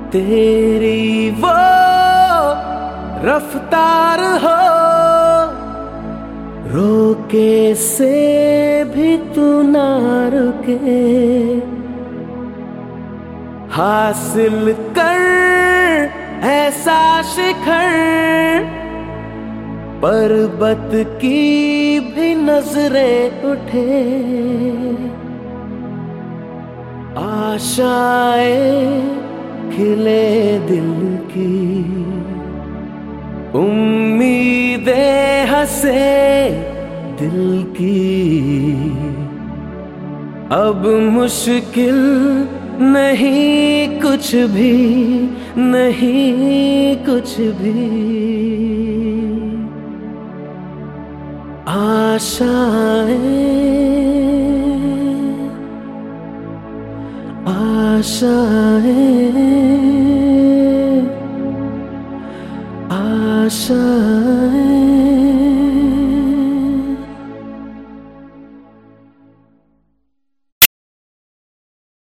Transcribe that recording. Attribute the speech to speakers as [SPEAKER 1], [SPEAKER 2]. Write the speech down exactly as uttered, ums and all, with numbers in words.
[SPEAKER 1] तेरी वो रफ्तार हो, रोके से भी तू ना रुके। हासिल कर ऐसा शिखर, पर्वत की भी नजरें उठे। आशाएं खिले दिल की, उम्मीदें हंसे दिल की। अब मुश्किल नहीं कुछ भी, नहीं कुछ भी। आशाएं आशाएं आशाएं